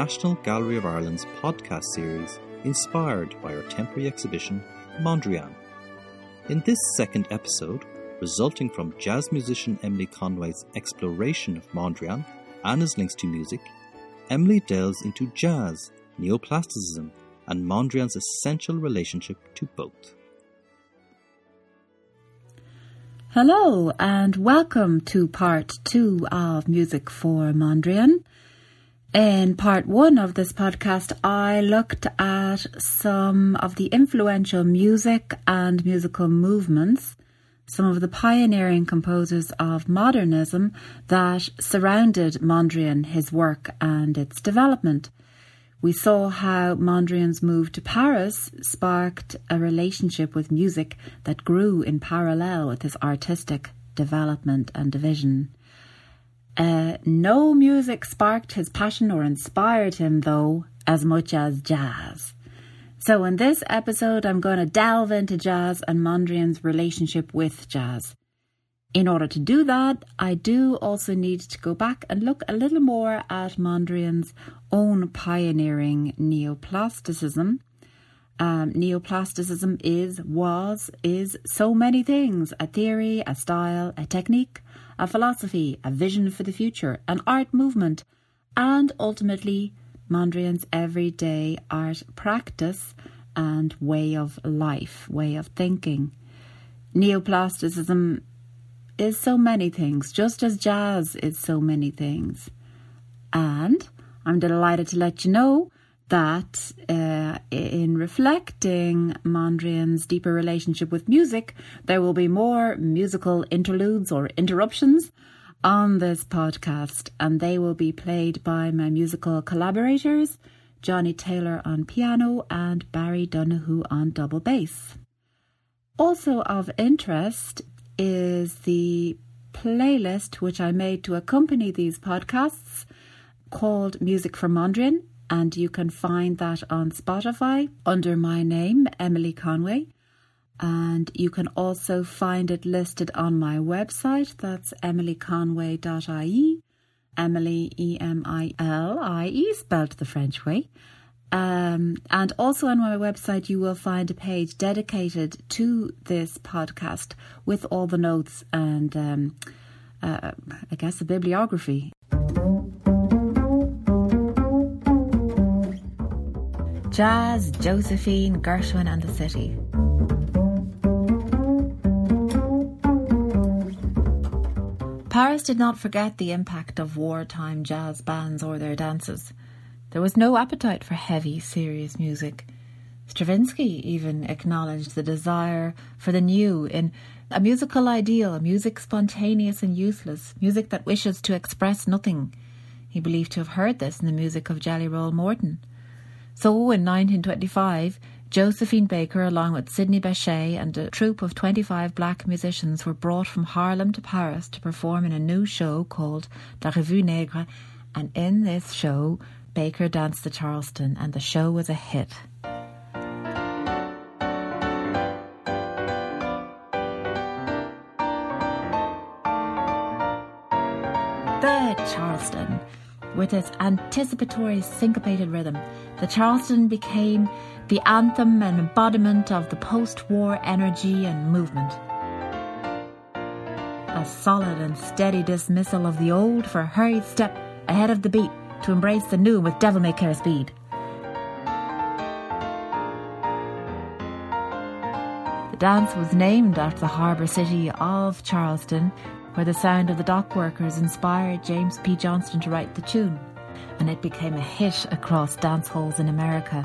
National Gallery of Ireland's podcast series inspired by our temporary exhibition, Mondrian. In this second episode, resulting from jazz musician Emily Conway's exploration of Mondrian and his links to music, Emily delves into jazz, neoplasticism, and Mondrian's essential relationship to both. Hello and welcome to part 2 of Music for Mondrian. In part 1 of this podcast, I looked at some of the influential music and musical movements, some of the pioneering composers of modernism that surrounded Mondrian, his work and its development. We saw how Mondrian's move to Paris sparked a relationship with music that grew in parallel with his artistic development and vision. No music sparked his passion or inspired him, though, as much as jazz. So in this episode, I'm going to delve into jazz and Mondrian's relationship with jazz. In order to do that, I do also need to go back and look a little more at Mondrian's own pioneering neoplasticism. Neoplasticism is so many things: a theory, a style, a technique, a philosophy, a vision for the future, an art movement, and ultimately Mondrian's everyday art practice and way of life, way of thinking. Neoplasticism is so many things, just as jazz is so many things. And I'm delighted to let you know that in reflecting Mondrian's deeper relationship with music, there will be more musical interludes or interruptions on this podcast, and they will be played by my musical collaborators, Johnny Taylor on piano and Barry Donoghue on double bass. Also of interest is the playlist which I made to accompany these podcasts called Music for Mondrian, and you can find that on Spotify under my name, Emily Conway, and you can also find it listed on my website. That's emilyconway.ie, Emily, E-M-I-L-I-E, spelled the French way. And also on my website, you will find a page dedicated to this podcast with all the notes and, I guess, a bibliography. Jazz, Josephine, Gershwin and the City. Paris did not forget the impact of wartime jazz bands or their dances. There was no appetite for heavy, serious music. Stravinsky even acknowledged the desire for the new in a musical ideal, a music spontaneous and useless, music that wishes to express nothing. He believed to have heard this in the music of Jelly Roll Morton. So in 1925, Josephine Baker, along with Sidney Bechet and a troupe of 25 black musicians, were brought from Harlem to Paris to perform in a new show called La Revue Nègre, and in this show, Baker danced the Charleston, and the show was a hit. The Charleston. With its anticipatory syncopated rhythm, the Charleston became the anthem and embodiment of the post-war energy and movement. A solid and steady dismissal of the old for a hurried step ahead of the beat to embrace the new with devil-may-care speed. The dance was named after the harbour city of Charleston, where the sound of the dock workers inspired James P. Johnston to write the tune, and it became a hit across dance halls in America.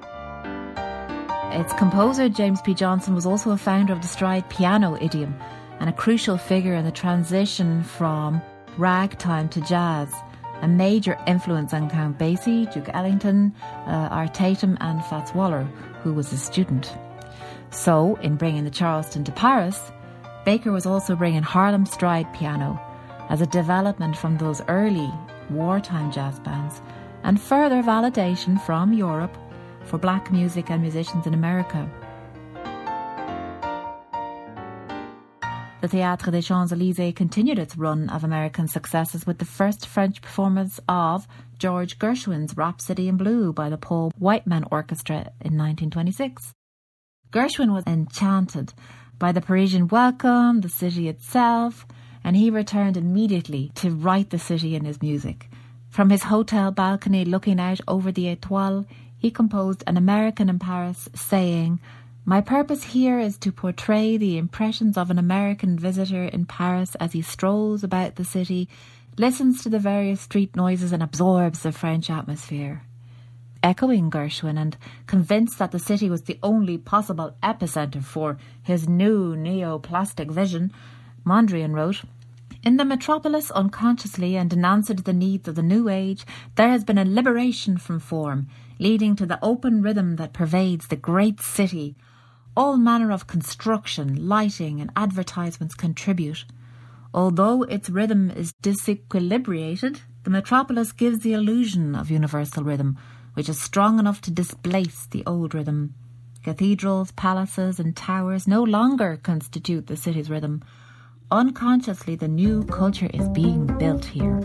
Its composer, James P. Johnston, was also a founder of the stride piano idiom and a crucial figure in the transition from ragtime to jazz, a major influence on Count Basie, Duke Ellington, Art Tatum and Fats Waller, who was his student. So, in bringing the Charleston to Paris, Baker was also bringing Harlem stride piano as a development from those early wartime jazz bands and further validation from Europe for black music and musicians in America. The Théâtre des Champs-Élysées continued its run of American successes with the first French performance of George Gershwin's Rhapsody in Blue by the Paul Whiteman Orchestra in 1926. Gershwin was enchanted by the Parisian welcome, the city itself, and he returned immediately to write the city in his music. From his hotel balcony looking out over the Étoile, he composed An American in Paris, saying, "My purpose here is to portray the impressions of an American visitor in Paris as he strolls about the city, listens to the various street noises and absorbs the French atmosphere." Echoing Gershwin and convinced that the city was the only possible epicenter for his new neoplastic vision, Mondrian wrote, "In the metropolis unconsciously and in answer to the needs of the new age, there has been a liberation from form, leading to the open rhythm that pervades the great city. All manner of construction, lighting and advertisements contribute. Although its rhythm is disequilibrated, the metropolis gives the illusion of universal rhythm, which is strong enough to displace the old rhythm. Cathedrals, palaces and towers no longer constitute the city's rhythm. Unconsciously, the new culture is being built here."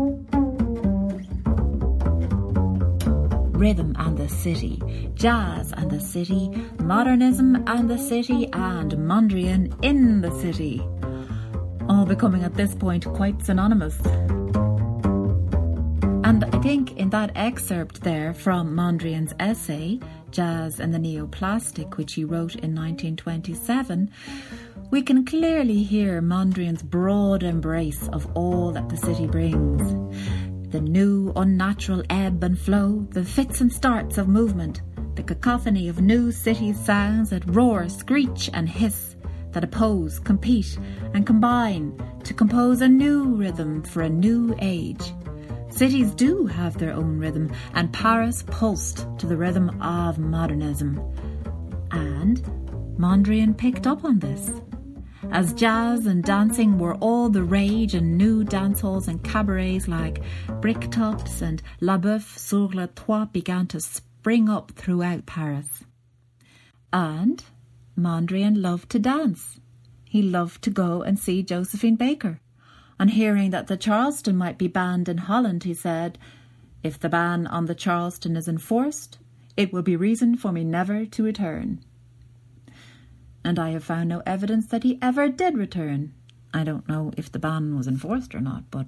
Rhythm and the city, jazz and the city, modernism and the city, and Mondrian in the city. All becoming at this point quite synonymous. And I think in that excerpt there from Mondrian's essay, Jazz and the Neoplastic, which he wrote in 1927, we can clearly hear Mondrian's broad embrace of all that the city brings. The new unnatural ebb and flow, the fits and starts of movement, the cacophony of new city sounds that roar, screech and hiss, that oppose, compete and combine to compose a new rhythm for a new age. Cities do have their own rhythm, and Paris pulsed to the rhythm of modernism. And Mondrian picked up on this. As jazz and dancing were all the rage, and new dance halls and cabarets like Bricktops and La Boeuf sur le Toit began to spring up throughout Paris. And Mondrian loved to dance. He loved to go and see Josephine Baker. On hearing that the Charleston might be banned in Holland, he said, "If the ban on the Charleston is enforced, it will be reason for me never to return." And I have found no evidence that he ever did return. I don't know if the ban was enforced or not, but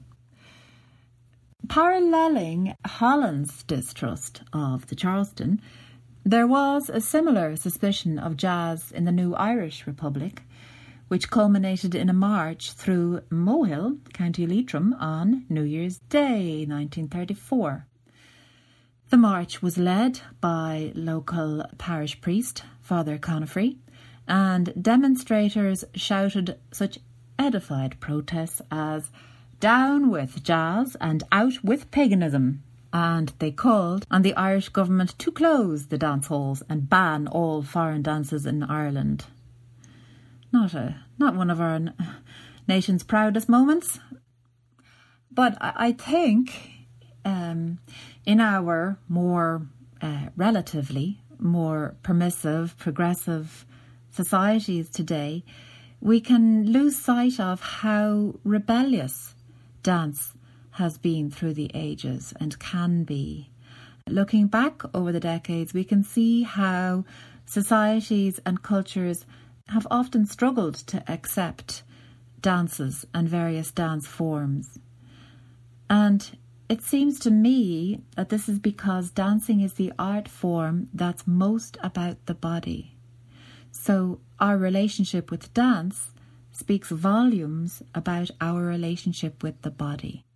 paralleling Holland's distrust of the Charleston, there was a similar suspicion of jazz in the new Irish Republic, which culminated in a march through Mohill, County Leitrim, on New Year's Day, 1934. The march was led by local parish priest, Father Conifrey, and demonstrators shouted such edified protests as "Down with jazz and out with paganism," and they called on the Irish government to close the dance halls and ban all foreign dances in Ireland. Not one of our nation's proudest moments. But I think in our more relatively more permissive, progressive societies today, we can lose sight of how rebellious dance has been through the ages and can be. Looking back over the decades, we can see how societies and cultures have often struggled to accept dances and various dance forms. And it seems to me that this is because dancing is the art form that's most about the body. So our relationship with dance speaks volumes about our relationship with the body.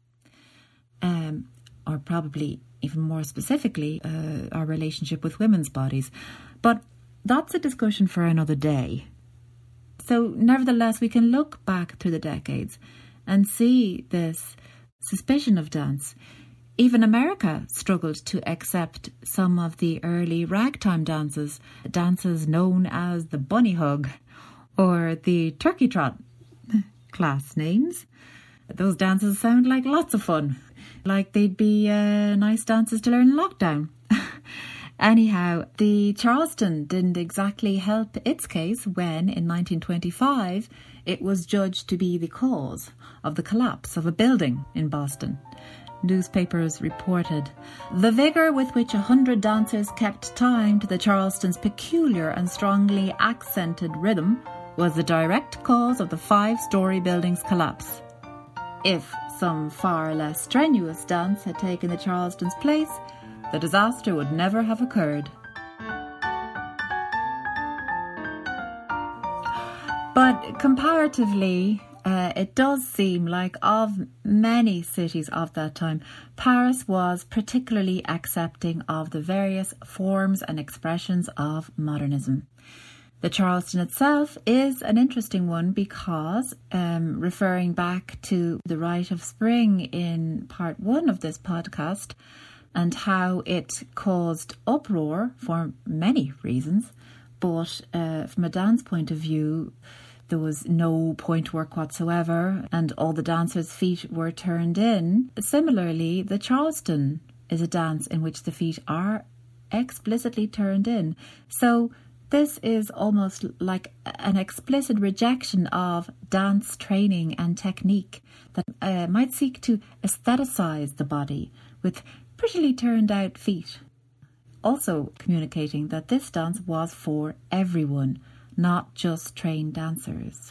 Or probably even more specifically, our relationship with women's bodies. But that's a discussion for another day. So nevertheless, we can look back through the decades and see this suspicion of dance. Even America struggled to accept some of the early ragtime dances known as the bunny hug or the turkey trot. Class names. Those dances sound like lots of fun, like they'd be nice dances to learn in lockdown. Anyhow, the Charleston didn't exactly help its case when, in 1925, it was judged to be the cause of the collapse of a building in Boston. Newspapers reported, "The vigour with which 100 dancers kept time to the Charleston's peculiar and strongly accented rhythm was the direct cause of the 5-story building's collapse. If some far less strenuous dance had taken the Charleston's place, the disaster would never have occurred." But comparatively, it does seem like of many cities of that time, Paris was particularly accepting of the various forms and expressions of modernism. The Charleston itself is an interesting one because, referring back to the Rite of Spring in part 1 of this podcast, and how it caused uproar for many reasons, but from a dance point of view, there was no point work whatsoever and all the dancers' feet were turned in. Similarly, the Charleston is a dance in which the feet are explicitly turned in. So this is almost like an explicit rejection of dance training and technique that might seek to aestheticize the body with prettily turned out feet. Also communicating that this dance was for everyone, not just trained dancers.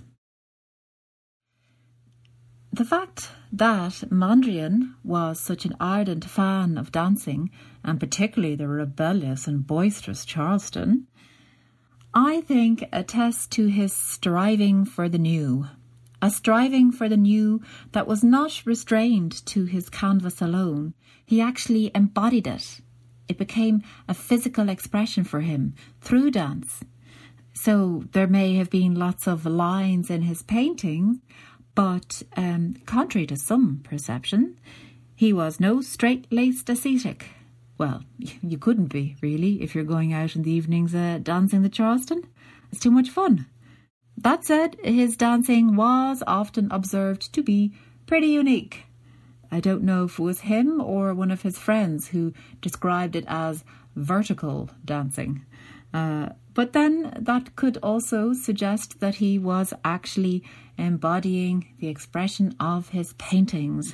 The fact that Mondrian was such an ardent fan of dancing, and particularly the rebellious and boisterous Charleston, I think attests to his striving for the new. A striving for the new that was not restrained to his canvas alone. He actually embodied it. It became a physical expression for him through dance. So there may have been lots of lines in his paintings, but contrary to some perception, he was no straight-laced ascetic. Well, you couldn't be, really, if you're going out in the evenings dancing the Charleston. It's too much fun. That said, his dancing was often observed to be pretty unique. I don't know if it was him or one of his friends who described it as vertical dancing. But then that could also suggest that he was actually embodying the expression of his paintings.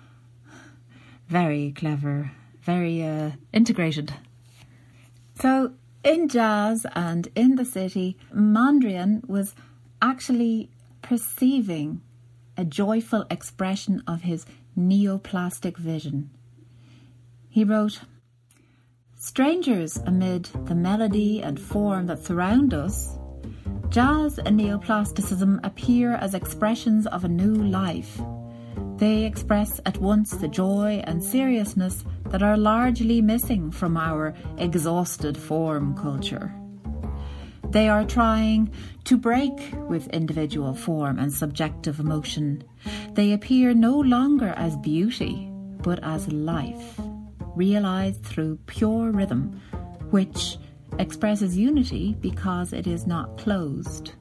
Very clever, very integrated. So in jazz and in the city, Mondrian was actually perceiving a joyful expression of his neoplastic vision. He wrote, "Strangers amid the melody and form that surround us, jazz and neoplasticism appear as expressions of a new life. They express at once the joy and seriousness that are largely missing from our exhausted form culture. They are trying to break with individual form and subjective emotion. They appear no longer as beauty, but as life, realized through pure rhythm, which expresses unity because it is not closed.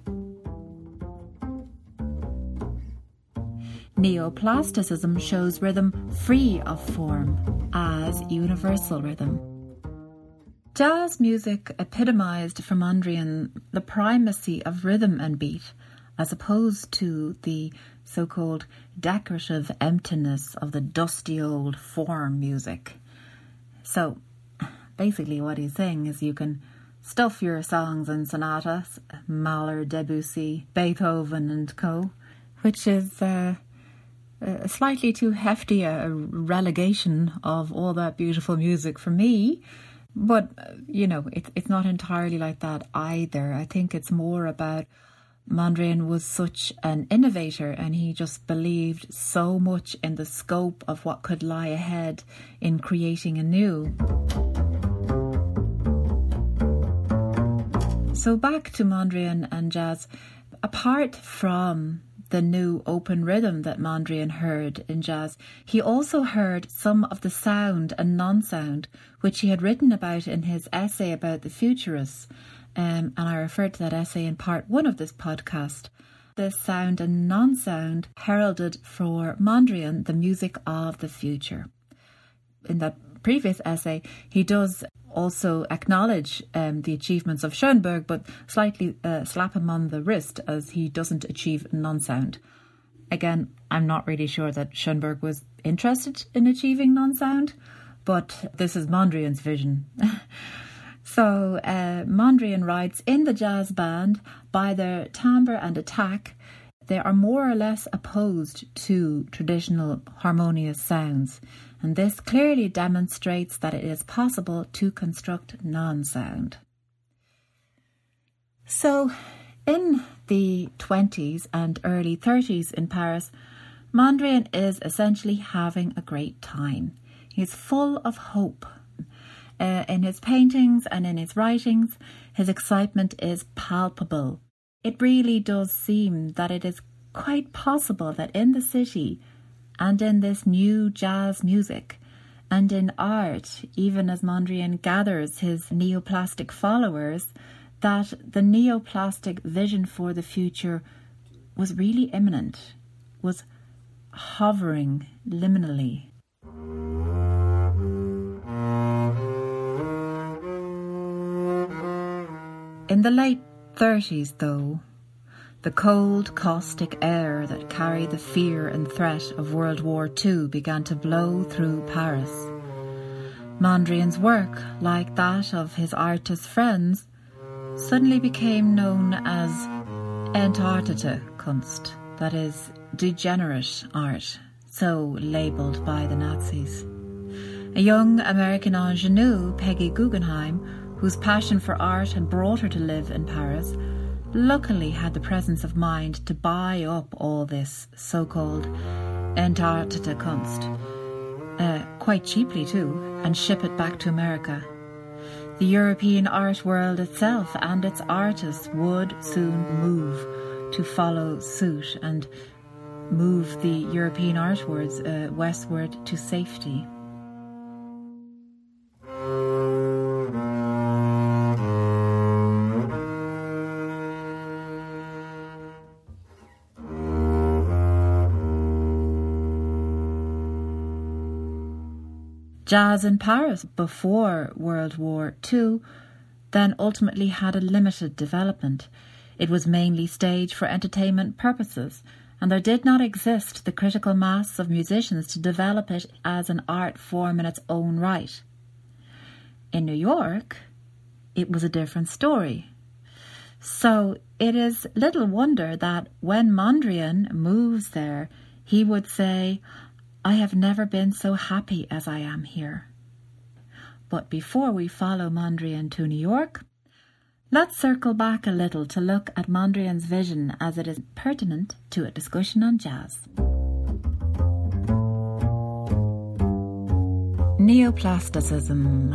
Neoplasticism shows rhythm free of form as universal rhythm." Jazz music epitomized for Mondrian the primacy of rhythm and beat, as opposed to the so-called decorative emptiness of the dusty old form music. So, basically what he's saying is you can stuff your songs and sonatas, Mahler, Debussy, Beethoven and co., which is slightly too hefty a relegation of all that beautiful music for me. But, it's not entirely like that either. I think it's more about Mondrian was such an innovator and he just believed so much in the scope of what could lie ahead in creating anew. So back to Mondrian and jazz. Apart from the new open rhythm that Mondrian heard in jazz, he also heard some of the sound and non-sound which he had written about in his essay about the futurists. And I referred to that essay in part 1 of this podcast. This sound and non-sound heralded for Mondrian the music of the future. In that previous essay, he does also acknowledge the achievements of Schoenberg, but slightly slap him on the wrist as he doesn't achieve non-sound. Again, I'm not really sure that Schoenberg was interested in achieving non-sound, but this is Mondrian's vision. So Mondrian writes, in the jazz band, by their timbre and attack, they are more or less opposed to traditional harmonious sounds, and this clearly demonstrates that it is possible to construct non-sound. So, in the 20s and early 30s in Paris, Mondrian is essentially having a great time. He's full of hope. In his paintings and in his writings, his excitement is palpable. It really does seem that it is quite possible that in the city and in this new jazz music and in art, even as Mondrian gathers his neoplastic followers, that the neoplastic vision for the future was really imminent, was hovering liminally. In the late 30s, though, the cold, caustic air that carried the fear and threat of World War II began to blow through Paris. Mondrian's work, like that of his artist friends, suddenly became known as Entartete Kunst, that is, degenerate art, so labelled by the Nazis. A young American ingenue, Peggy Guggenheim, whose passion for art had brought her to live in Paris, luckily had the presence of mind to buy up all this so-called Entartete Kunst, quite cheaply too, and ship it back to America. The European art world itself and its artists would soon move to follow suit and move the European artworks westward to safety. Jazz in Paris before World War II then ultimately had a limited development. It was mainly staged for entertainment purposes, and there did not exist the critical mass of musicians to develop it as an art form in its own right. In New York, it was a different story. So it is little wonder that when Mondrian moves there, he would say, "I have never been so happy as I am here." But before we follow Mondrian to New York, let's circle back a little to look at Mondrian's vision as it is pertinent to a discussion on jazz. Neoplasticism.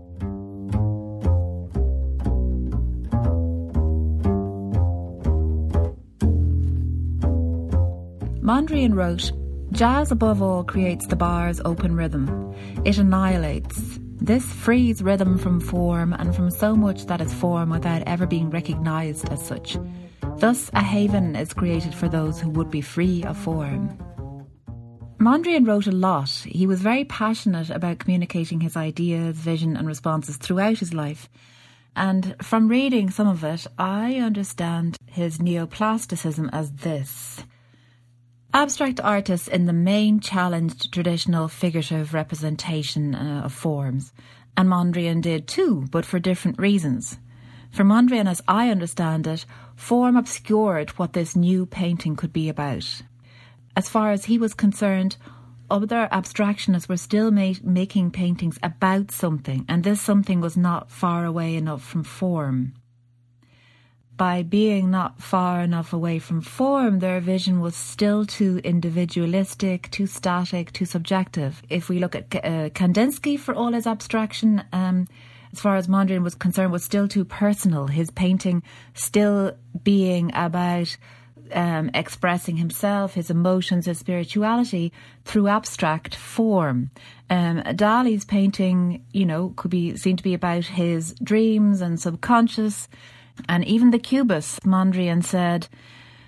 Mondrian wrote, "Jazz above all creates the bar's open rhythm. It annihilates. This frees rhythm from form and from so much that is form without ever being recognised as such. Thus a haven is created for those who would be free of form." Mondrian wrote a lot. He was very passionate about communicating his ideas, vision and responses throughout his life. And from reading some of it, I understand his neoplasticism as this. Abstract artists in the main challenged traditional figurative representation of forms, and Mondrian did too, but for different reasons. For Mondrian, as I understand it, form obscured what this new painting could be about. As far as he was concerned, other abstractionists were still making paintings about something, and this something was not far away enough from form. By being not far enough away from form, their vision was still too individualistic, too static, too subjective. If we look at Kandinsky, for all his abstraction, as far as Mondrian was concerned, was still too personal. His painting still being about expressing himself, his emotions, his spirituality through abstract form. Dali's painting, could be seen to be about his dreams and subconscious. And even the Cubists, Mondrian said,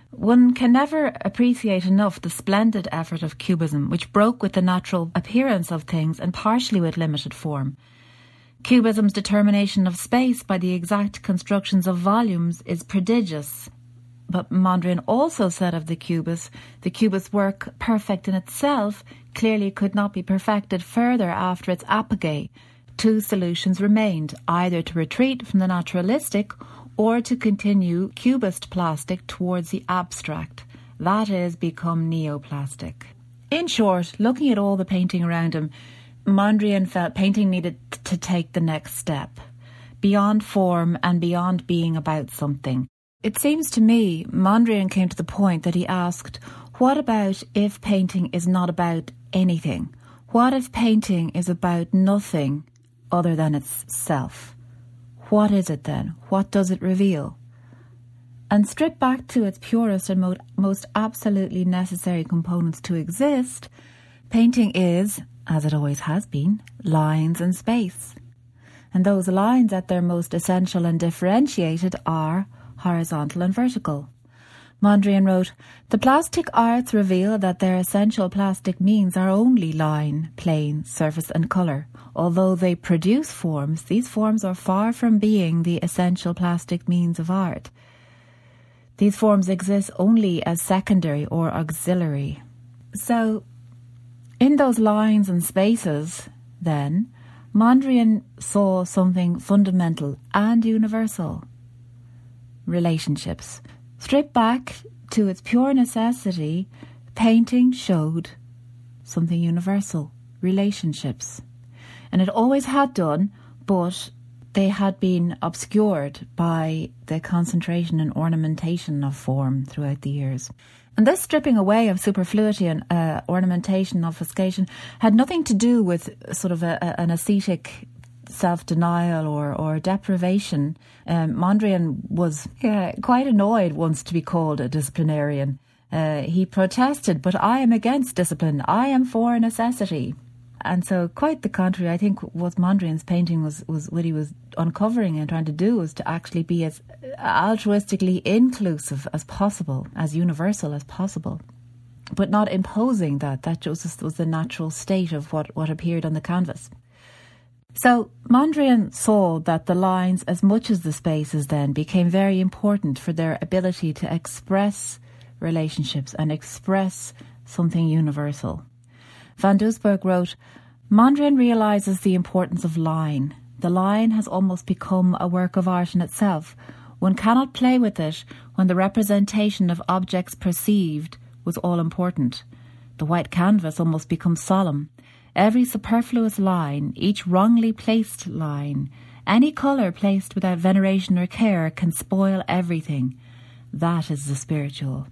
One can never appreciate enough the splendid effort of Cubism, which broke with the natural appearance of things and partially with limited form. Cubism's determination of space by the exact constructions of volumes is prodigious. But Mondrian also said of the Cubist work, perfect in itself, clearly could not be perfected further after its apogee. Two solutions remained, either to retreat from the naturalistic or to continue Cubist plastic towards the abstract, that is, become neoplastic. In short, looking at all the painting around him, Mondrian felt painting needed to take the next step, beyond form and beyond being about something. It seems to me Mondrian came to the point that he asked, what about if painting is not about anything? What if painting is about nothing other than itself? What is it then? What does it reveal? And stripped back to its purest and most absolutely necessary components to exist, painting is, as it always has been, lines and space. And those lines at their most essential and differentiated are horizontal and vertical. Mondrian wrote, "The plastic arts reveal that their essential plastic means are only line, plane, surface and colour. Although they produce forms, these forms are far from being the essential plastic means of art. These forms exist only as secondary or auxiliary." So, in those lines and spaces, then, Mondrian saw something fundamental and universal. Relationships. Stripped back to its pure necessity, painting showed something universal, relationships. And it always had done, but they had been obscured by the concentration and ornamentation of form throughout the years. And this stripping away of superfluity and ornamentation, obfuscation, had nothing to do with sort of an ascetic self-denial or deprivation. Mondrian was quite annoyed once to be called a disciplinarian. He protested, "But I am against discipline. I am for necessity." And so quite the contrary, I think what Mondrian's painting was what he was uncovering and trying to do was to actually be as altruistically inclusive as possible, as universal as possible, but not imposing that. That just was the natural state of what appeared on the canvas. So Mondrian saw that the lines, as much as the spaces then, became very important for their ability to express relationships and express something universal. Van Doesburg wrote, "Mondrian realises the importance of line. The line has almost become a work of art in itself. One cannot play with it when the representation of objects perceived was all important. The white canvas almost becomes solemn. Every superfluous line, each wrongly placed line, any colour placed without veneration or care can spoil everything. That is the spiritual."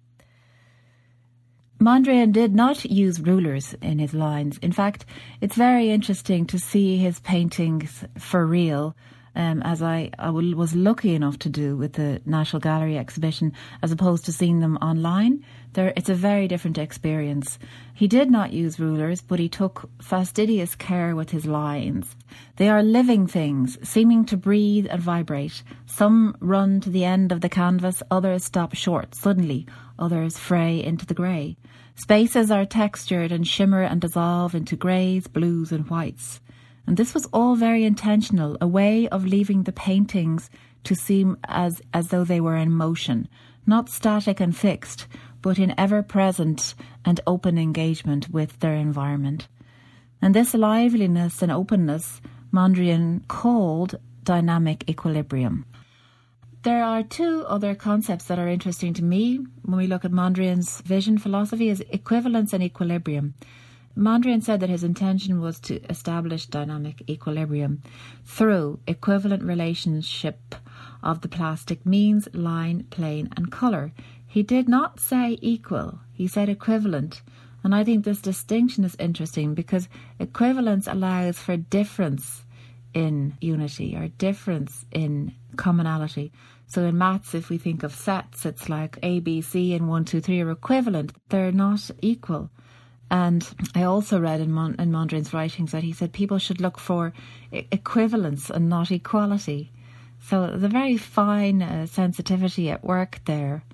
Mondrian did not use rulers in his lines. In fact, it's very interesting to see his paintings for real, as I was lucky enough to do with the National Gallery exhibition, as opposed to seeing them online. It's a very different experience. He did not use rulers, but he took fastidious care with his lines. They are living things, seeming to breathe and vibrate. Some run to the end of the canvas, others stop short suddenly, others fray into the grey. Spaces are textured and shimmer and dissolve into greys, blues and whites. And this was all very intentional, a way of leaving the paintings to seem as though they were in motion, not static and fixed, but in ever-present and open engagement with their environment. And this liveliness and openness Mondrian called dynamic equilibrium. There are two other concepts that are interesting to me when we look at Mondrian's vision philosophy is equivalence and equilibrium. Mondrian said that his intention was to establish dynamic equilibrium through equivalent relationship of the plastic means, line, plane and colour. He did not say equal, he said equivalent. And I think this distinction is interesting because equivalence allows for difference in unity or difference in commonality. So in maths, if we think of sets, it's like A, B, C and 1, 2, 3 are equivalent. They're not equal. And I also read in Mondrian's writings that he said people should look for equivalence and not equality. So the very fine sensitivity at work there.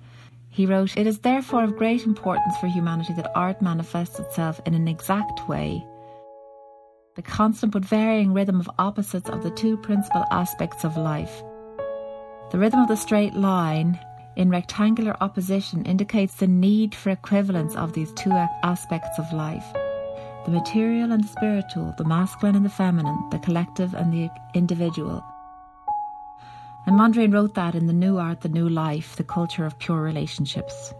He wrote, "It is therefore of great importance for humanity that art manifests itself in an exact way, the constant but varying rhythm of opposites of the two principal aspects of life. The rhythm of the straight line in rectangular opposition indicates the need for equivalence of these two aspects of life, the material and the spiritual, the masculine and the feminine, the collective and the individual." And Mondrian wrote that in The New Art, the New Life, the culture of pure relationships.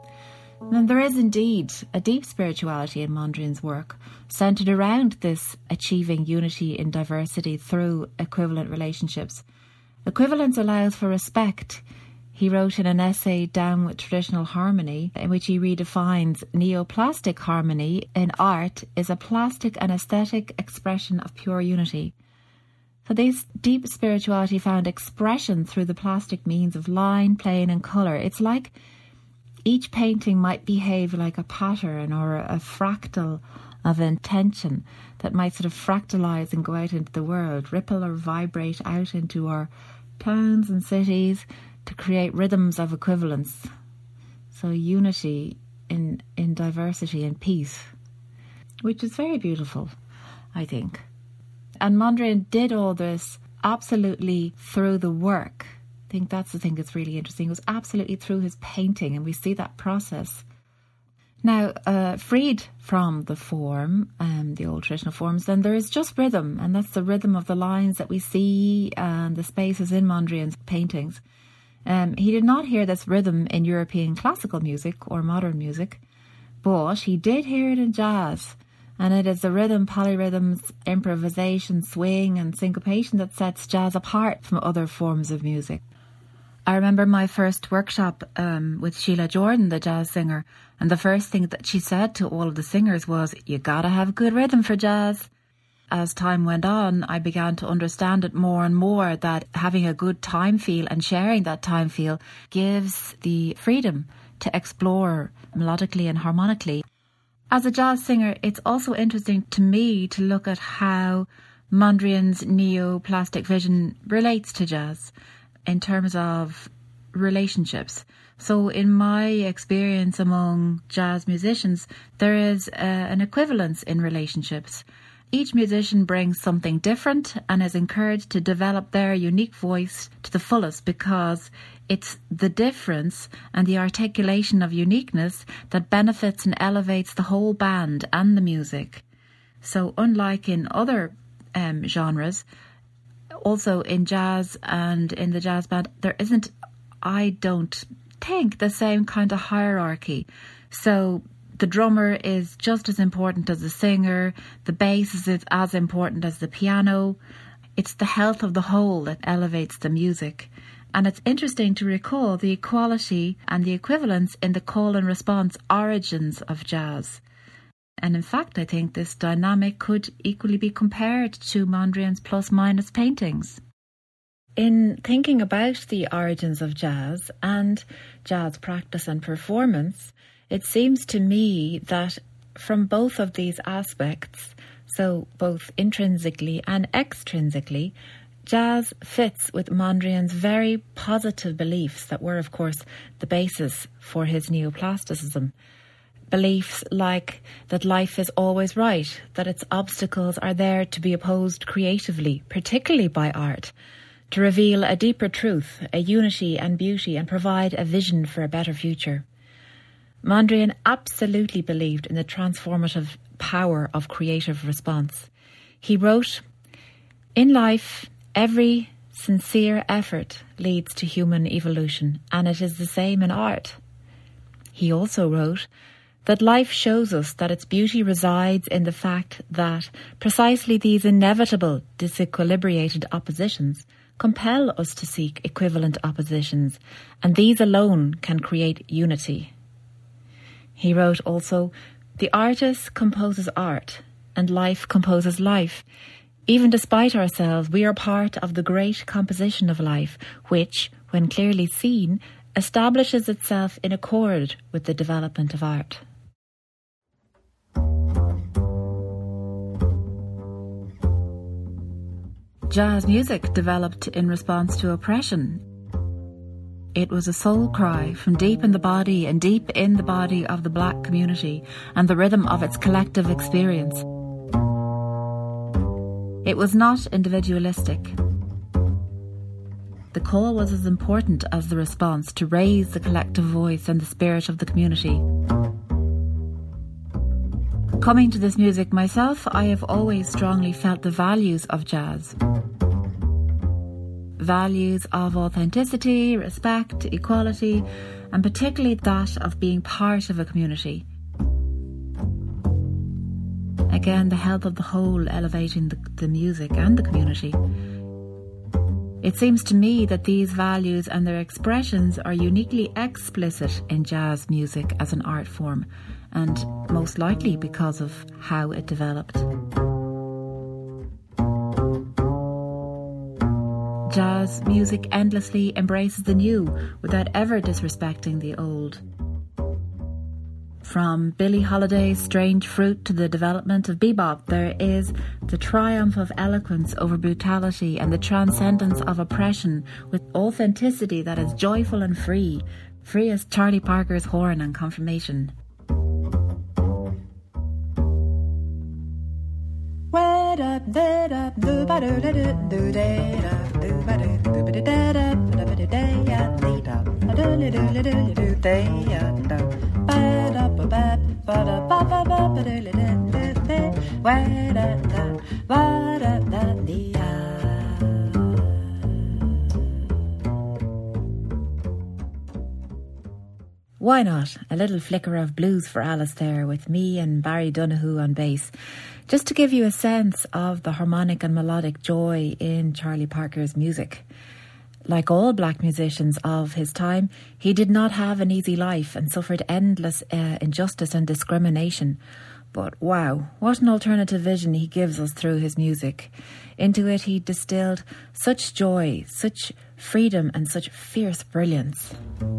And there is indeed a deep spirituality in Mondrian's work, centred around this achieving unity in diversity through equivalent relationships. Equivalence allows for respect. He wrote in an essay, Down with Traditional Harmony, in which he redefines neoplastic harmony in art is a plastic and aesthetic expression of pure unity. So this deep spirituality found expression through the plastic means of line, plane and colour. It's like each painting might behave like a pattern or a fractal of intention that might sort of fractalise and go out into the world, ripple or vibrate out into our towns and cities to create rhythms of equivalence. So unity in diversity and peace, which is very beautiful, I think. And Mondrian did all this absolutely through the work. I think that's the thing that's really interesting. It was absolutely through his painting, and we see that process. Now, freed from the form, the old traditional forms, then there is just rhythm, and that's the rhythm of the lines that we see and the spaces in Mondrian's paintings. He did not hear this rhythm in European classical music or modern music, but he did hear it in jazz. And it is the rhythm, polyrhythms, improvisation, swing and syncopation that sets jazz apart from other forms of music. I remember my first workshop with Sheila Jordan, the jazz singer, and the first thing that she said to all of the singers was, "You gotta have good rhythm for jazz." As time went on, I began to understand it more and more, that having a good time feel and sharing that time feel gives the freedom to explore melodically and harmonically. As a jazz singer, it's also interesting to me to look at how Mondrian's neoplastic vision relates to jazz in terms of relationships. So in my experience among jazz musicians, there is an equivalence in relationships. Each musician brings something different and is encouraged to develop their unique voice to the fullest, because it's the difference and the articulation of uniqueness that benefits and elevates the whole band and the music. So unlike in other genres, also in jazz and in the jazz band, there isn't, I don't think, the same kind of hierarchy. So the drummer is just as important as the singer, the bass is as important as the piano. It's the health of the whole that elevates the music. And it's interesting to recall the equality and the equivalence in the call and response origins of jazz. And in fact, I think this dynamic could equally be compared to Mondrian's plus-minus paintings. In thinking about the origins of jazz and jazz practice and performance, it seems to me that from both of these aspects, so both intrinsically and extrinsically, jazz fits with Mondrian's very positive beliefs that were, of course, the basis for his neoplasticism. Beliefs like that life is always right, that its obstacles are there to be opposed creatively, particularly by art, to reveal a deeper truth, a unity and beauty, and provide a vision for a better future. Mondrian absolutely believed in the transformative power of creative response. He wrote, "In life, every sincere effort leads to human evolution, and it is the same in art." He also wrote that life shows us that its beauty resides in the fact that precisely these inevitable disequilibrated oppositions compel us to seek equivalent oppositions, and these alone can create unity. He wrote also, "The artist composes art, and life composes life. Even despite ourselves, we are part of the great composition of life, which, when clearly seen, establishes itself in accord with the development of art." Jazz music developed in response to oppression. It was a soul cry from deep in the body and deep in the body of the black community and the rhythm of its collective experience. It was not individualistic. The call was as important as the response to raise the collective voice and the spirit of the community. Coming to this music myself, I have always strongly felt the values of jazz. Values of authenticity, respect, equality, and particularly that of being part of a community. Again, the health of the whole elevating the music and the community. It seems to me that these values and their expressions are uniquely explicit in jazz music as an art form, and most likely because of how it developed. Jazz music endlessly embraces the new without ever disrespecting the old. From Billie Holiday's Strange Fruit to the development of bebop, there is the triumph of eloquence over brutality and the transcendence of oppression with authenticity that is joyful and free as Charlie Parker's horn and confirmation. Why not? A little flicker of blues for Alice there with me and Barry Donoghue on bass, just to give you a sense of the harmonic and melodic joy in Charlie Parker's music. Like all black musicians of his time, he did not have an easy life and suffered endless injustice and discrimination. But wow, what an alternative vision he gives us through his music. Into it he distilled such joy, such freedom and such fierce brilliance.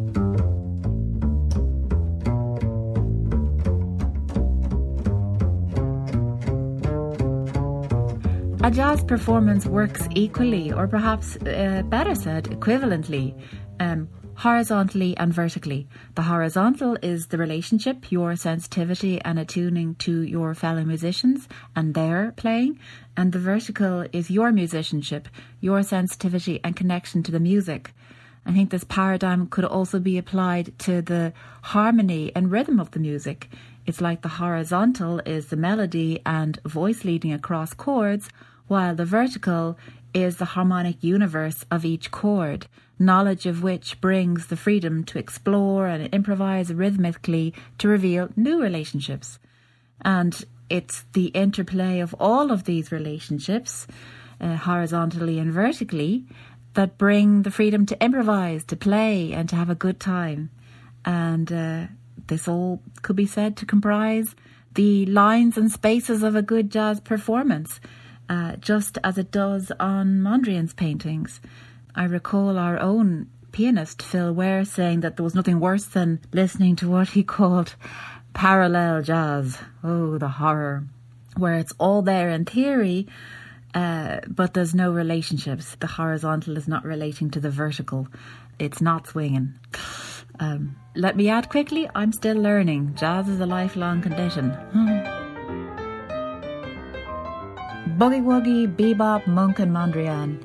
A jazz performance works equally, or perhaps better said, equivalently, horizontally and vertically. The horizontal is the relationship, your sensitivity and attuning to your fellow musicians and their playing, and the vertical is your musicianship, your sensitivity and connection to the music. I think this paradigm could also be applied to the harmony and rhythm of the music. It's like the horizontal is the melody and voice leading across chords, while the vertical is the harmonic universe of each chord, knowledge of which brings the freedom to explore and improvise rhythmically to reveal new relationships. And it's the interplay of all of these relationships, horizontally and vertically, that bring the freedom to improvise, to play, and to have a good time. And this all could be said to comprise the lines and spaces of a good jazz performance, just as it does on Mondrian's paintings. I recall our own pianist, Phil Ware, saying that there was nothing worse than listening to what he called parallel jazz. Oh, the horror. Where it's all there in theory, but there's no relationships. The horizontal is not relating to the vertical. It's not swinging. Let me add quickly, I'm still learning. Jazz is a lifelong condition. Boogie Woogie, Bebop, Monk and Mondrian.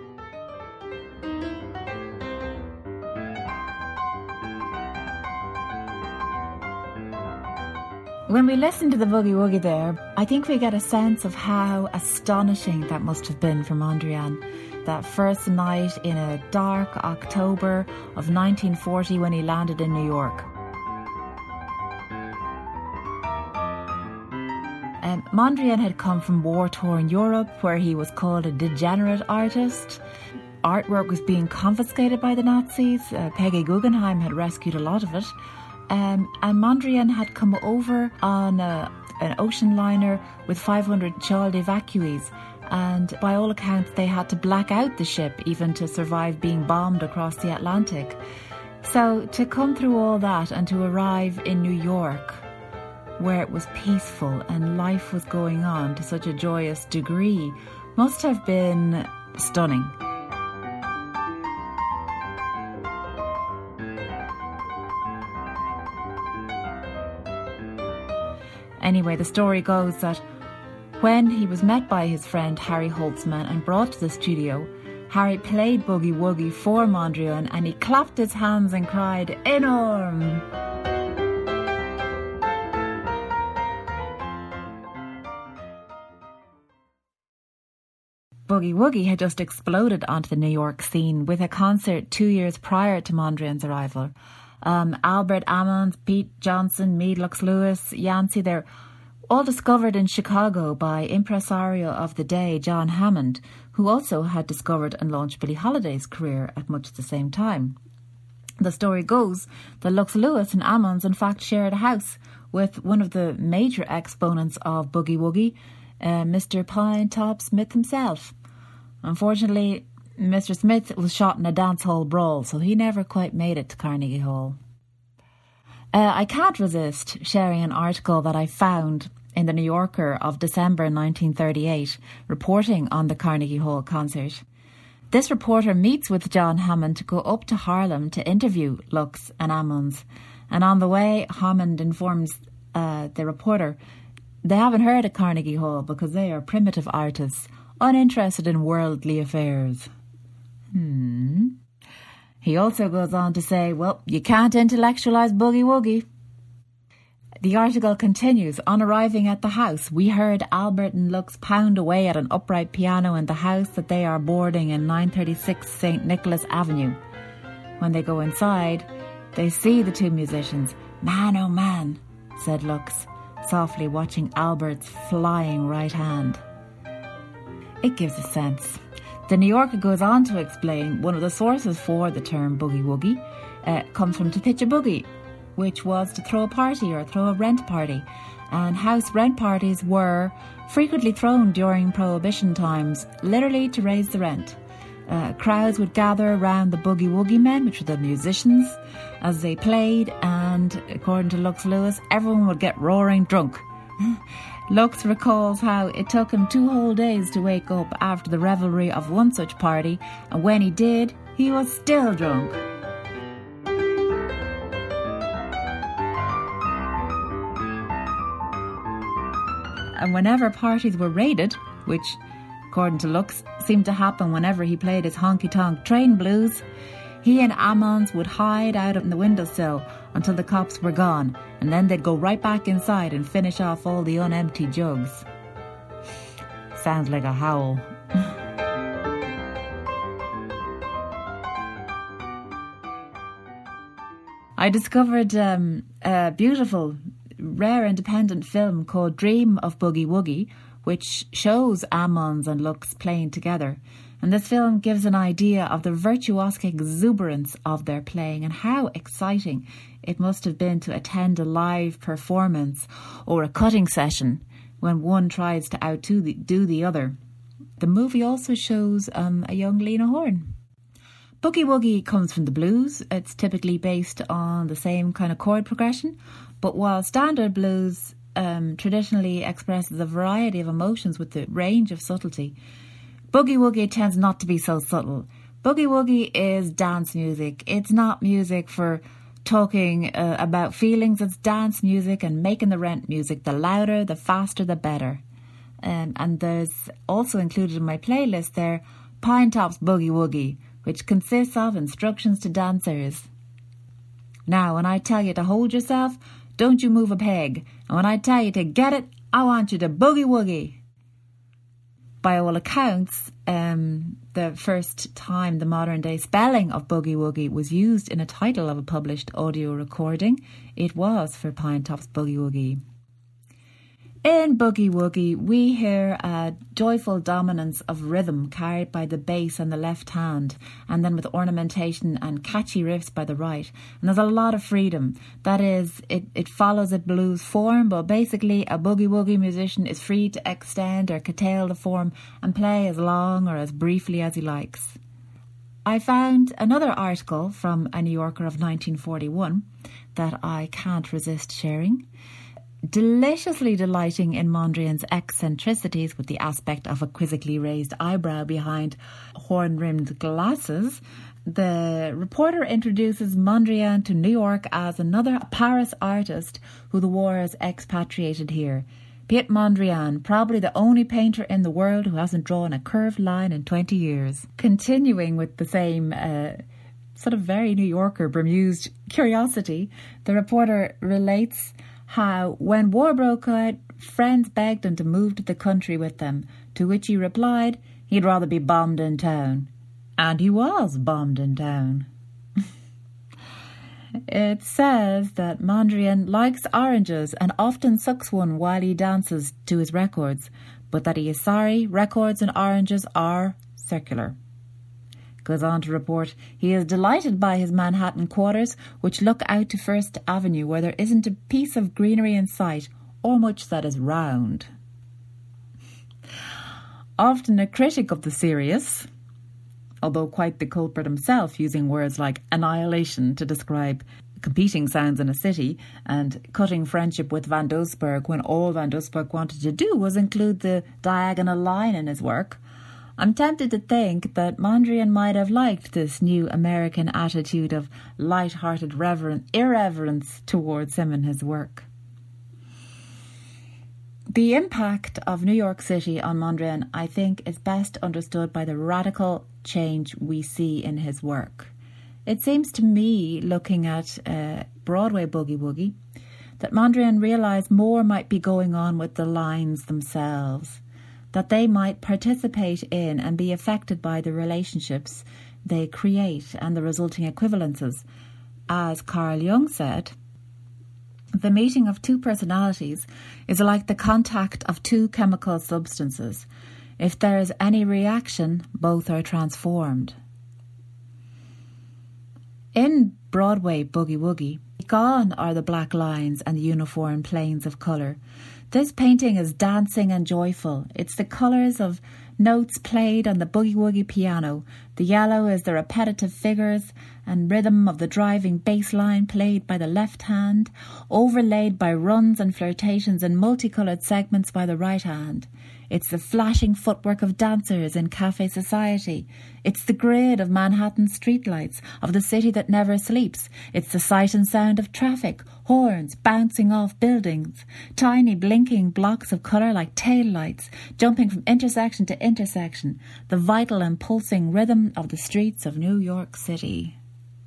When we listen to the Boogie Woogie there, I think we get a sense of how astonishing that must have been for Mondrian. That first night in a dark October of 1940 when he landed in New York. Mondrian had come from war-torn Europe, where he was called a degenerate artist. Artwork was being confiscated by the Nazis. Peggy Guggenheim had rescued a lot of it. And Mondrian had come over on an ocean liner with 500 child evacuees. And by all accounts, they had to black out the ship even to survive being bombed across the Atlantic. So to come through all that and to arrive in New York, where it was peaceful and life was going on to such a joyous degree, must have been stunning. Anyway, the story goes that when he was met by his friend Harry Holtzman and brought to the studio, Harry played Boogie Woogie for Mondrian and he clapped his hands and cried, "Enorm!" Boogie Woogie had just exploded onto the New York scene with a concert 2 years prior to Mondrian's arrival. Albert Ammons, Pete Johnson, Meade Lux Lewis, Yancey, they're all discovered in Chicago by impresario of the day, John Hammond, who also had discovered and launched Billie Holiday's career at much the same time. The story goes that Lux Lewis and Ammons in fact shared a house with one of the major exponents of Boogie Woogie, Mr. Pinetop Smith himself. Unfortunately, Mr. Smith was shot in a dance hall brawl, so he never quite made it to Carnegie Hall. I can't resist sharing an article that I found in the New Yorker of December 1938, reporting on the Carnegie Hall concert. This reporter meets with John Hammond to go up to Harlem to interview Lux and Ammons. And on the way, Hammond informs the reporter they haven't heard of Carnegie Hall because they are primitive artists, uninterested in worldly affairs. He also goes on to say, well, you can't intellectualise Boogie Woogie. The article continues, on arriving at the house, we heard Albert and Lux pound away at an upright piano in the house that they are boarding in 936 St. Nicholas Avenue. When they go inside, they see the two musicians. Man, oh man, said Lux, softly watching Albert's flying right hand. It gives a sense. The New Yorker goes on to explain one of the sources for the term Boogie Woogie comes from to pitch a boogie, which was to throw a party or throw a rent party. And house rent parties were frequently thrown during Prohibition times, literally to raise the rent. Crowds would gather around the Boogie Woogie men, which were the musicians, as they played, and according to Lux Lewis, everyone would get roaring drunk. Lux recalls how it took him 2 whole days to wake up after the revelry of one such party, and when he did, he was still drunk. And whenever parties were raided, which, according to Lux, seemed to happen whenever he played his honky-tonk train blues, he and Ammons would hide out on the windowsill until the cops were gone, and then they'd go right back inside and finish off all the unemptied jugs. Sounds like a howl. I discovered a beautiful, rare independent film called Dream of Boogie Woogie, which shows Ammons and Lux playing together. And this film gives an idea of the virtuosic exuberance of their playing and how exciting it must have been to attend a live performance or a cutting session when one tries to outdo the other. The movie also shows a young Lena Horne. Boogie Woogie comes from the blues. It's typically based on the same kind of chord progression, but while standard blues traditionally expresses a variety of emotions with a range of subtlety, Boogie Woogie tends not to be so subtle. Boogie Woogie is dance music. It's not music for talking about feelings. It's dance music and making the rent music. The louder, the faster, the better. And there's also included in my playlist there Pinetop's Boogie Woogie, which consists of instructions to dancers. Now, when I tell you to hold yourself, don't you move a peg. And when I tell you to get it, I want you to boogie woogie. By all accounts, the first time the modern day spelling of boogie woogie was used in a title of a published audio recording, it was for Pinetop's Boogie Woogie. In Boogie Woogie, we hear a joyful dominance of rhythm carried by the bass and the left hand, and then with ornamentation and catchy riffs by the right. And there's a lot of freedom. That is, it follows a blues form, but basically a Boogie Woogie musician is free to extend or curtail the form and play as long or as briefly as he likes. I found another article from a New Yorker of 1941 that I can't resist sharing. Deliciously delighting in Mondrian's eccentricities with the aspect of a quizzically raised eyebrow behind horn-rimmed glasses, the reporter introduces Mondrian to New York as another Paris artist who the war has expatriated here. Piet Mondrian, probably the only painter in the world who hasn't drawn a curved line in 20 years. Continuing with the same sort of very New Yorker bemused curiosity, the reporter relates how when war broke out, friends begged him to move to the country with them, to which he replied he'd rather be bombed in town. And he was bombed in town. It says that Mondrian likes oranges and often sucks one while he dances to his records, but that he is sorry records and oranges are circular. Goes on to report he is delighted by his Manhattan quarters, which look out to First Avenue, where there isn't a piece of greenery in sight or much that is round. Often a critic of the serious, although quite the culprit himself, using words like annihilation to describe competing sounds in a city, and cutting friendship with Van Doesburg when all Van Doesburg wanted to do was include the diagonal line in his work. I'm tempted to think that Mondrian might have liked this new American attitude of light-hearted irreverence towards him and his work. The impact of New York City on Mondrian, I think, is best understood by the radical change we see in his work. It seems to me, looking at Broadway Boogie Woogie, that Mondrian realised more might be going on with the lines themselves, that they might participate in and be affected by the relationships they create and the resulting equivalences. As Carl Jung said, the meeting of two personalities is like the contact of two chemical substances. If there is any reaction, both are transformed. In Broadway Boogie Woogie, gone are the black lines and the uniform planes of colour. This painting is dancing and joyful. It's the colours of notes played on the boogie woogie piano. The yellow is the repetitive figures and rhythm of the driving bass line played by the left hand, overlaid by runs and flirtations in multicoloured segments by the right hand. It's the flashing footwork of dancers in cafe society. It's the grid of Manhattan streetlights, of the city that never sleeps. It's the sight and sound of traffic, horns bouncing off buildings, tiny blinking blocks of colour like tail lights, jumping from intersection to intersection, the vital and pulsing rhythm of the streets of New York City.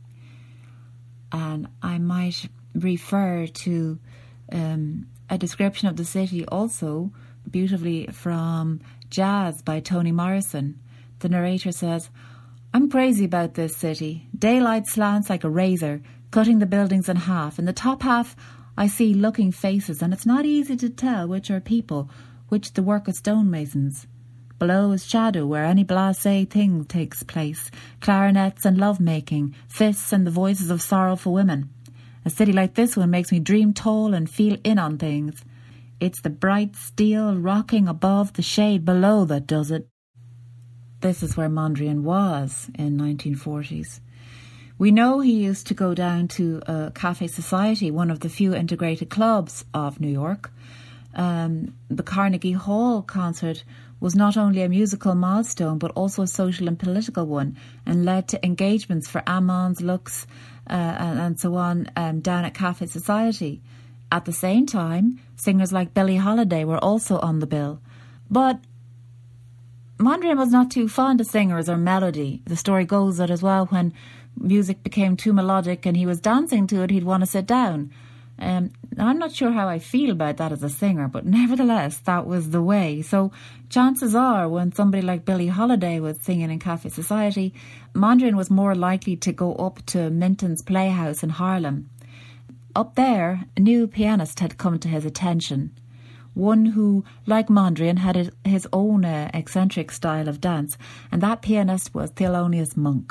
And I might refer to a description of the city also beautifully from Jazz by Toni Morrison. The narrator says, "I'm crazy about this city. Daylight slants like a razor, cutting the buildings in half. In the top half, I see looking faces, and it's not easy to tell which are people, which the work of stonemasons. Below is shadow, where any blasé thing takes place, clarinets and love-making, fists and the voices of sorrowful women. A city like this one makes me dream tall and feel in on things. It's the bright steel rocking above the shade below that does it." This is where Mondrian was in 1940s. We know he used to go down to Cafe Society, one of the few integrated clubs of New York. The Carnegie Hall concert was not only a musical milestone but also a social and political one, and led to engagements for Ammons, Lux and so on down at Cafe Society. At the same time, singers like Billie Holiday were also on the bill. But Mondrian was not too fond of singers or melody. The story goes that as well, when music became too melodic and he was dancing to it, he'd want to sit down. I'm not sure how I feel about that as a singer, but nevertheless, that was the way. So chances are, when somebody like Billie Holiday was singing in Cafe Society, Mondrian was more likely to go up to Minton's Playhouse in Harlem. Up there, a new pianist had come to his attention. One who, like Mondrian, had his own eccentric style of dance, and that pianist was Thelonious Monk.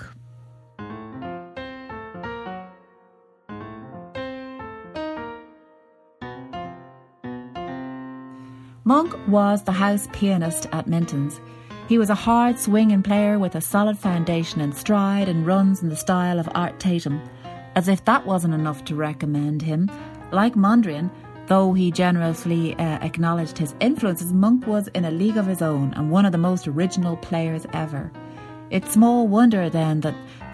Monk was the house pianist at Minton's. He was a hard swinging player with a solid foundation in stride and runs in the style of Art Tatum. As if that wasn't enough to recommend him, like Mondrian, though he generously acknowledged his influences, Monk was in a league of his own and one of the most original players ever. It's small wonder then that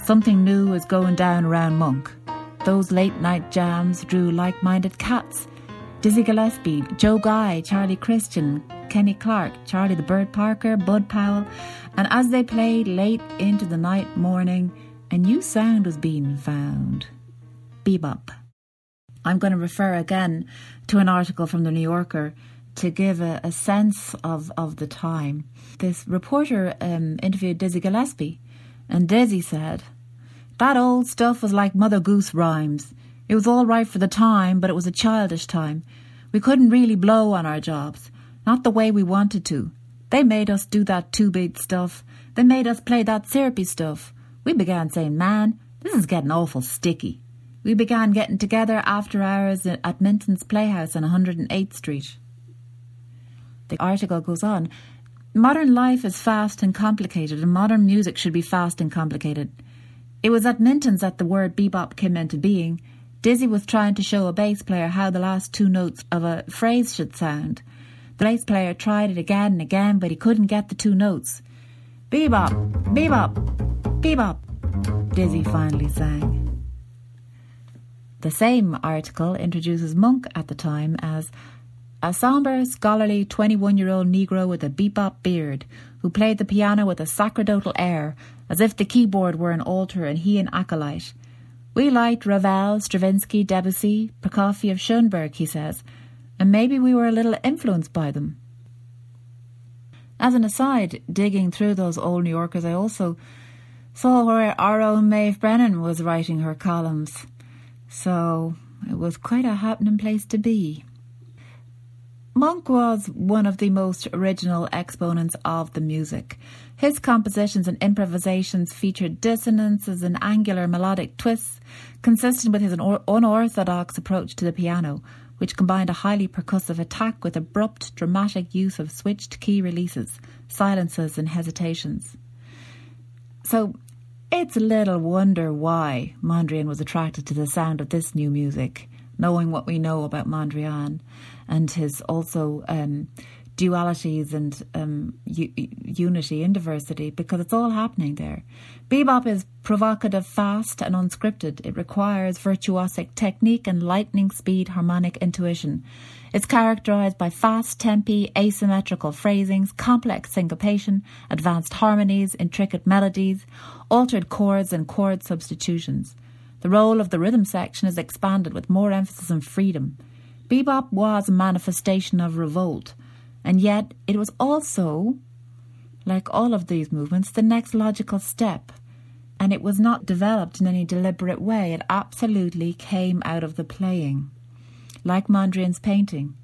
Something new was going down around Monk. Those late-night jams drew like-minded cats. Dizzy Gillespie, Joe Guy, Charlie Christian, Kenny Clark, Charlie the Bird Parker, Bud Powell, and as they played late into the night morning, a new sound was being found. Bebop. I'm going to refer again to an article from the New Yorker to give a sense of the time. This reporter interviewed Dizzy Gillespie, and Dizzy said, "That old stuff was like Mother Goose rhymes. It was all right for the time, but it was a childish time. We couldn't really blow on our jobs, not the way we wanted to. They made us do that two-beat stuff. They made us play that syrupy stuff. We began saying, man, this is getting awful sticky. We began getting together after hours at Minton's Playhouse on 108th Street." The article goes on, "Modern life is fast and complicated, and modern music should be fast and complicated. It was at Minton's that the word bebop came into being. Dizzy was trying to show a bass player how the last two notes of a phrase should sound. The bass player tried it again and again, but he couldn't get the two notes. Bebop, bebop, bebop, Dizzy finally sang." The same article introduces Monk at the time as a sombre, scholarly 21-year-old Negro with a bebop beard who played the piano with a sacerdotal air, as if the keyboard were an altar and he an acolyte. "We liked Ravel, Stravinsky, Debussy, Prokofiev, Schoenberg," he says, "and maybe we were a little influenced by them." As an aside, digging through those old New Yorkers, I also saw where our own Maeve Brennan was writing her columns. So it was quite a happening place to be. Monk was one of the most original exponents of the music. His compositions and improvisations featured dissonances and angular melodic twists, consistent with his unorthodox approach to the piano, which combined a highly percussive attack with abrupt, dramatic use of switched key releases, silences and hesitations. So it's little wonder why Mondrian was attracted to the sound of this new music, knowing what we know about Mondrian and his also dualities and unity and diversity, because it's all happening there. Bebop is provocative, fast and unscripted. It requires virtuosic technique and lightning speed harmonic intuition. It's characterised by fast tempi, asymmetrical phrasings, complex syncopation, advanced harmonies, intricate melodies, altered chords and chord substitutions. The role of the rhythm section is expanded with more emphasis on freedom. Bebop was a manifestation of revolt, and yet it was also, like all of these movements, the next logical step. And it was not developed in any deliberate way. It absolutely came out of the playing, like Mondrian's painting.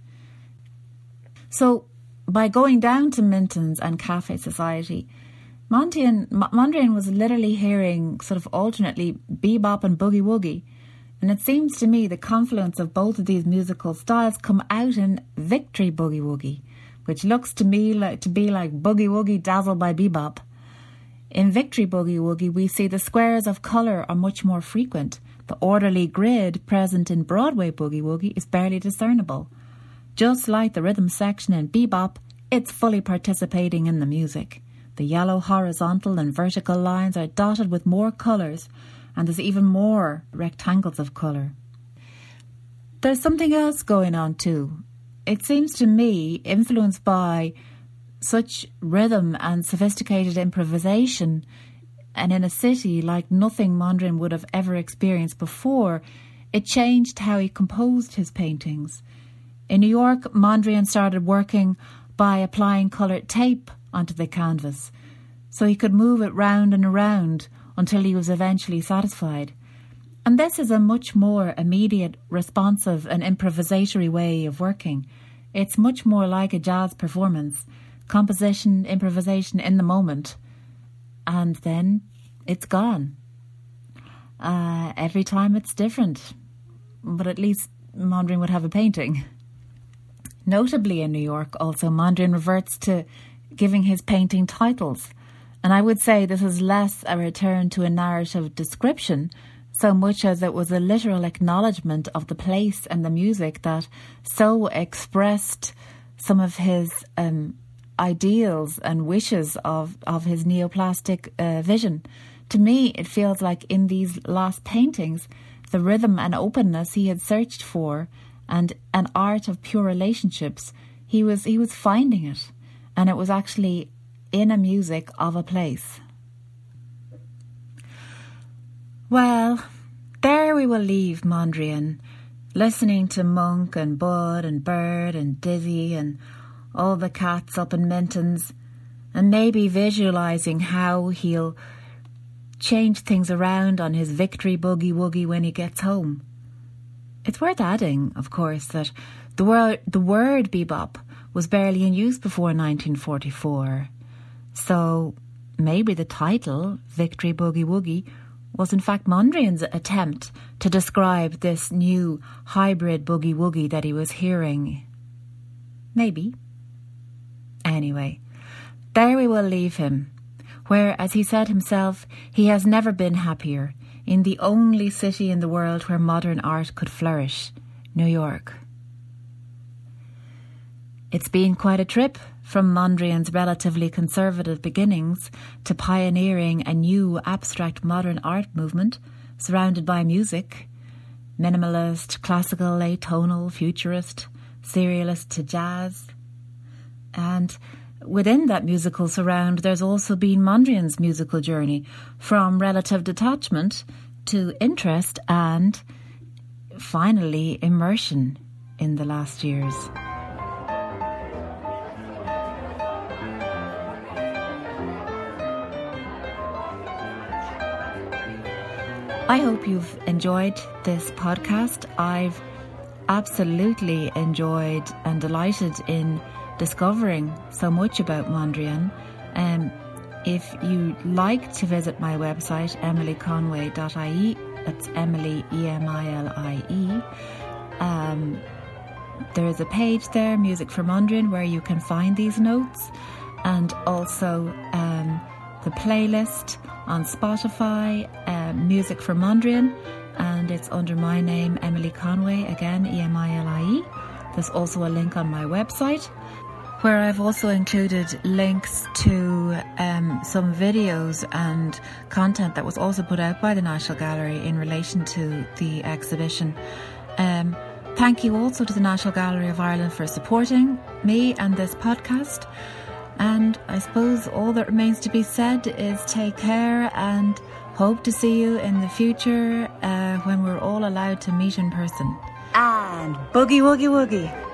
So, by going down to Minton's and Cafe Society, Mondrian was literally hearing sort of alternately bebop and boogie-woogie. And it seems to me the confluence of both of these musical styles come out in Victory Boogie-Woogie, which looks to me to be like boogie-woogie dazzled by bebop. In Victory Boogie-Woogie, we see the squares of colour are much more frequent. The orderly grid present in Broadway Boogie-Woogie is barely discernible. Just like the rhythm section in bebop, it's fully participating in the music. The yellow horizontal and vertical lines are dotted with more colours, and there's even more rectangles of colour. There's something else going on too. It seems to me, influenced by such rhythm and sophisticated improvisation, and in a city like nothing Mondrian would have ever experienced before, it changed how he composed his paintings. In New York, Mondrian started working by applying coloured tape onto the canvas, so he could move it round and around until he was eventually satisfied. And this is a much more immediate, responsive and improvisatory way of working. It's much more like a jazz performance. Composition, improvisation in the moment, and then it's gone. Every time it's different, but at least Mondrian would have a painting. Notably in New York also, Mondrian reverts to giving his painting titles, and I would say this is less a return to a narrative description so much as it was a literal acknowledgement of the place and the music that so expressed some of his ideals and wishes of his neoplastic vision To me, it feels like in these last paintings, the rhythm and openness he had searched for and an art of pure relationships, he was finding it. And it was actually in a music of a place. Well, there we will leave Mondrian, listening to Monk and Bud and Bird and Dizzy and all the cats up in Minton's, and maybe visualising how he'll change things around on his victory boogie woogie when he gets home. It's worth adding, of course, that the word bebop was barely in use before 1944. So maybe the title, Victory Boogie Woogie, was in fact Mondrian's attempt to describe this new hybrid boogie woogie that he was hearing. Maybe. Anyway, there we will leave him, where, as he said himself, he has never been happier, in the only city in the world where modern art could flourish, New York. It's been quite a trip from Mondrian's relatively conservative beginnings to pioneering a new abstract modern art movement surrounded by music, minimalist, classical, atonal, futurist, serialist to jazz. And within that musical surround, there's also been Mondrian's musical journey from relative detachment to interest and, finally, immersion in the last years. I hope you've enjoyed this podcast. I've absolutely enjoyed and delighted in discovering so much about Mondrian. If you'd like to visit my website, emilyconway.ie, that's Emily, Emilie. There's a page there, Music for Mondrian, where you can find these notes, and also the playlist on Spotify, Music for Mondrian, and it's under my name, Emily Conway, again, Emilie. There's also a link on my website, where I've also included links to some videos and content that was also put out by the National Gallery in relation to the exhibition. Thank you also to the National Gallery of Ireland for supporting me and this podcast. And I suppose all that remains to be said is take care, and hope to see you in the future when we're all allowed to meet in person. And boogie woogie woogie.